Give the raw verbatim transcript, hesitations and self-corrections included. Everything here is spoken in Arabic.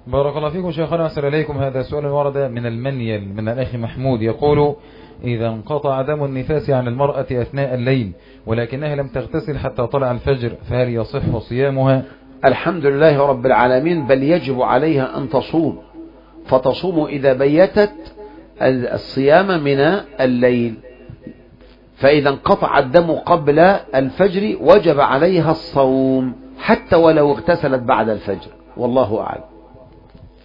بارك الله فيكم شيخنا وأحسن إليكم. هذا سؤال ورد من المنيل من الأخ محمود، يقول: إذا انقطع دم النفاس عن المرأة أثناء الليل ولكنها لم تغتسل حتى طلع الفجر، فهل يصح صيامها؟ الحمد لله رب العالمين، بل يجب عليها أن تصوم، فتصوم إذا بيتت الصيام من الليل. فإذا انقطع الدم قبل الفجر وجب عليها الصوم حتى ولو اغتسلت بعد الفجر، والله أعلم.